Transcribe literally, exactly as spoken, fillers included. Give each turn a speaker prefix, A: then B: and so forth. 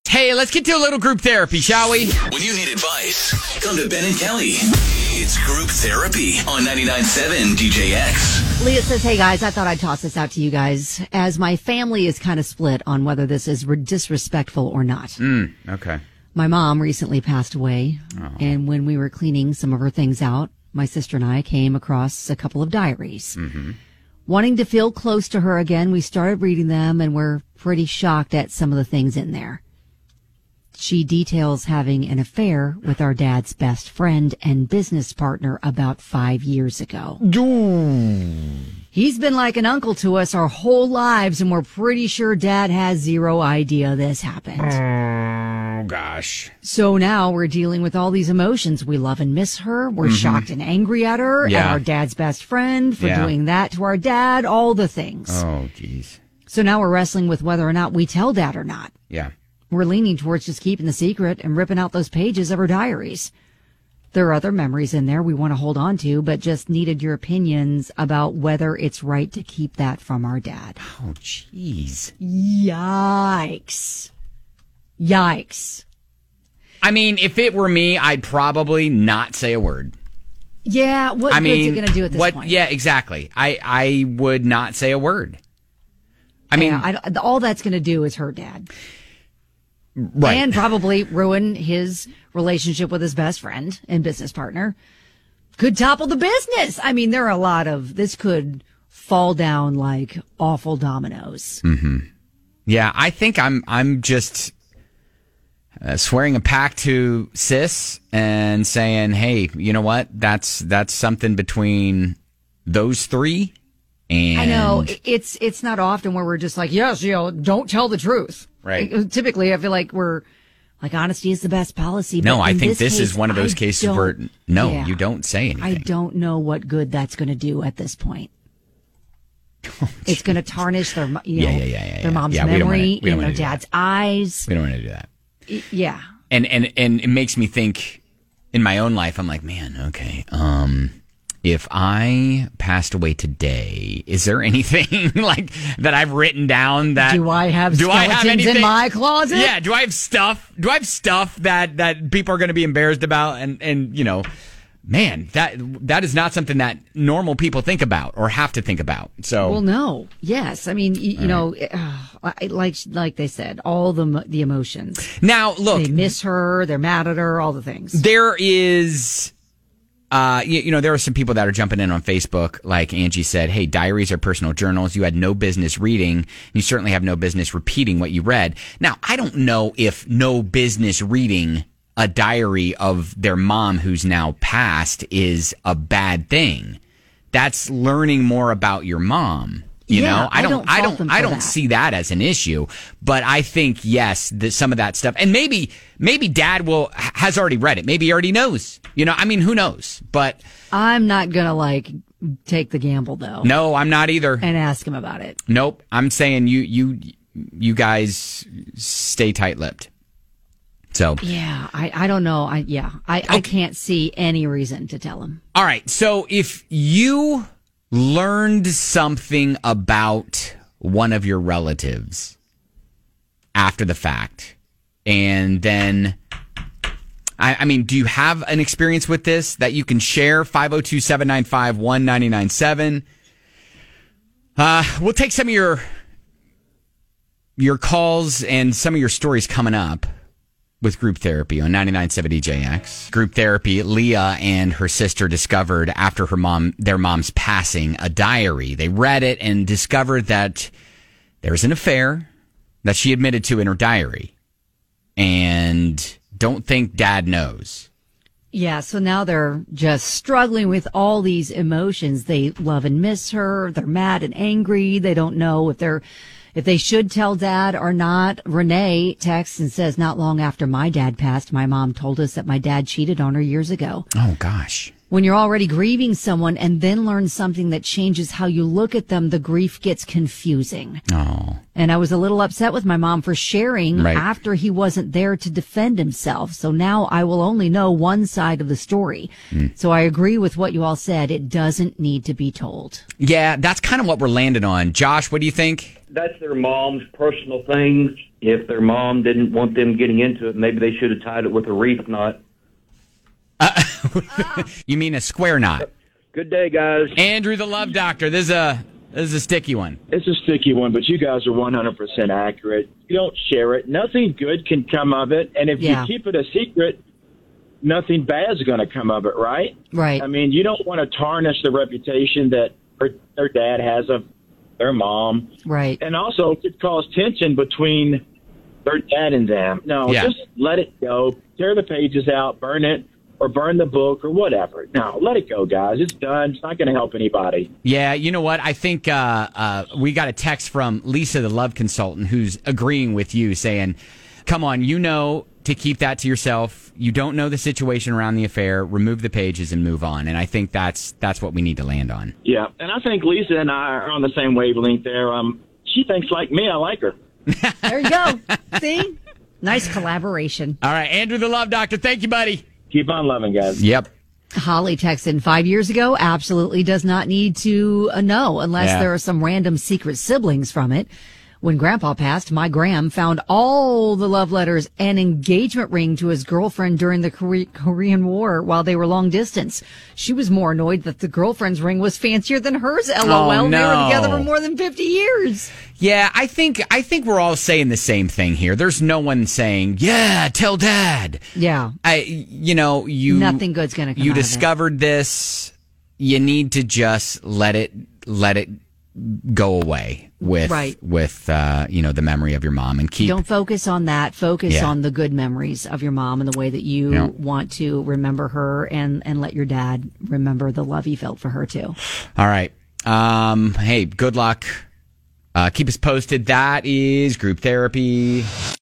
A: Hey, let's get to a little group therapy, shall we?
B: When you need advice, come to Ben and Kelly. It's Group Therapy on ninety-nine point seven D J X.
C: Leah says, hey guys, I thought I'd toss this out to you guys, as my family is kind of split on whether this is disrespectful or not.
A: Mm, okay.
C: My mom recently passed away, oh. and when we were cleaning some of her things out, my sister and I came across a couple of diaries.
A: Mm-hmm.
C: Wanting to feel close to her again, we started reading them, and we're pretty shocked at some of the things in there. She details having an affair with our dad's best friend and business partner about five years ago. He's been like an uncle to us our whole lives, and we're pretty sure Dad has zero idea this happened.
A: Oh, gosh.
C: So now we're dealing with all these emotions. We love and miss her. We're mm-hmm. shocked and angry at her,
A: yeah.
C: at our dad's best friend for
A: yeah.
C: doing that to our dad, all the things.
A: Oh, geez.
C: So now we're wrestling with whether or not we tell Dad or not.
A: Yeah.
C: We're leaning towards just keeping the secret and ripping out those pages of her diaries. There are other memories in there we want to hold on to, but just needed your opinions about whether it's right to keep that from our dad.
A: Oh, jeez.
C: Yikes. Yikes.
A: I mean, if it were me, I'd probably not say a word.
C: Yeah, what
A: I
C: good's
A: mean,
C: it going to do at this
A: what,
C: point?
A: Yeah, exactly. I, I would not say a word. I mean,
C: yeah, I, all that's going to do is hurt Dad.
A: Right.
C: And probably ruin his relationship with his best friend and business partner. Could topple the business. I mean, there are a lot of, this could fall down like awful dominoes.
A: Mm-hmm. Yeah, I think I'm, I'm just uh, swearing a pact to Sis and saying, hey, you know what? That's, that's something between those three. And
C: I know it's, it's not often where we're just like, yes, you know, don't tell the truth.
A: Right.
C: Typically, I feel like we're like honesty is the best policy.
A: No,
C: but
A: I think
C: this,
A: this
C: case,
A: is one of those
C: I
A: cases where no,
C: yeah,
A: you don't say anything.
C: I don't know what good that's going to do at this point.
A: Oh,
C: it's going to tarnish their, you know,
A: yeah, yeah, yeah, yeah,
C: their mom's
A: yeah,
C: memory
A: in
C: their
A: do
C: dad's
A: that.
C: eyes.
A: We don't want to do that.
C: Yeah.
A: And and and it makes me think in my own life. I'm like, man, okay. Um, if I passed away today, is there anything like that I've written down that
C: do I have
A: do
C: skeletons
A: I have anything,
C: in my closet?
A: Yeah. Do I have stuff? Do I have stuff that that people are going to be embarrassed about? And and you know, man, that that is not something that normal people think about or have to think about. So,
C: well, no, yes, I mean, you, you know, uh, like like they said, all the the emotions.
A: Now, look,
C: they miss her, they're mad at her, all the things.
A: There is. Uh, you, you know, there are some people that are jumping in on Facebook. Like Angie said, hey, diaries are personal journals. You had no business reading. You certainly have no business repeating what you read. Now, I don't know if no business reading a diary of their mom who's now passed is a bad thing. That's learning more about your mom. You
C: yeah,
A: know, I don't, I don't, I don't, I don't
C: that.
A: see that as an issue. But I think yes, that some of that stuff, and maybe, maybe Dad will has already read it. Maybe he already knows. You know, I mean, who knows? But
C: I'm not gonna like take the gamble though.
A: No, I'm not either.
C: And ask him about it.
A: Nope, I'm saying you, you, you guys stay tight-lipped. So
C: yeah, I, I don't know. I yeah, I, okay. I can't see any reason to tell him.
A: All right, so if you learned something about one of your relatives after the fact, and then, I, I mean, do you have an experience with this that you can share? five oh two, seven nine five, one nine nine seven. Uh, we'll take some of your your calls and some of your stories coming up with Group Therapy on ninety-nine point seven D J X. Group Therapy, Leah and her sister discovered after her mom, their mom's passing, a diary. They read it and discovered that there was an affair that she admitted to in her diary. And don't think Dad knows.
C: Yeah, so now they're just struggling with all these emotions. They love and miss her. They're mad and angry. They don't know if they're If they should tell Dad or not. Renee texts and says, not long after my dad passed, my mom told us that my dad cheated on her years ago.
A: Oh, gosh.
C: When you're already grieving someone and then learn something that changes how you look at them, the grief gets confusing.
A: Oh.
C: And I was a little upset with my mom for sharing
A: right.
C: after he wasn't there to defend himself. So now I will only know one side of the story. Mm. So I agree with what you all said. It doesn't need to be told.
A: Yeah, that's kind of what we're landing on. Josh, what do you think?
D: That's their mom's personal things. if their mom didn't want them getting into it, maybe they should have tied it with a wreath knot.
A: Uh, you mean a square knot?
D: Good day, guys.
A: Andrew, the love doctor. This is a this is a sticky one.
E: It's a sticky one, but you guys are one hundred percent accurate. You don't share it. Nothing good can come of it. And if
C: Yeah.
E: you keep it a secret, nothing bad is going to come of it, right?
C: Right.
E: I mean, you don't want to tarnish the reputation that her, their dad has of their mom.
C: Right.
E: And also, it could cause tension between their dad and them. No,
A: Yeah.
E: just let it go. Tear the pages out, burn it, or burn the book, or whatever. No, let it go, guys. It's done. It's not going to help anybody.
A: Yeah, you know what? I think uh, uh, we got a text from Lisa, the love consultant, who's agreeing with you, saying, come on, you know to keep that to yourself. You don't know the situation around the affair. Remove the pages and move on. And I think that's that's what we need to land on.
E: Yeah, and I think Lisa and I are on the same wavelength there. Um, she thinks like me. I like her.
C: There you go. See? Nice collaboration.
A: All right, Andrew, the love doctor. Thank you, buddy.
E: Keep on loving, guys.
A: Yep.
C: Holly texted five years ago, absolutely does not need to uh, know unless
A: Yeah.
C: there are some random secret siblings from it. When Grandpa passed, my Gram found all the love letters and engagement ring to his girlfriend during the Kore- Korean War while they were long distance. She was more annoyed that the girlfriend's ring was fancier than hers. LOL.
A: Oh,
C: They were
A: no.
C: together for more than fifty years.
A: Yeah, I think I think we're all saying the same thing here. There's no one saying, "Yeah, tell Dad."
C: Yeah.
A: I, you know, you
C: Nothing good's gonna come
A: You
C: out of it.
A: discovered this. You need to just let it let it go away with
C: Right.
A: with uh, you know, the memory of your mom, and keep.
C: Don't focus on that. Focus
A: Yeah.
C: on the good memories of your mom and the way that you
A: Yeah.
C: want to remember her, and, and let your dad remember the love he felt for her too.
A: All right. Um. Hey, good luck. Uh, keep us posted. That is group therapy.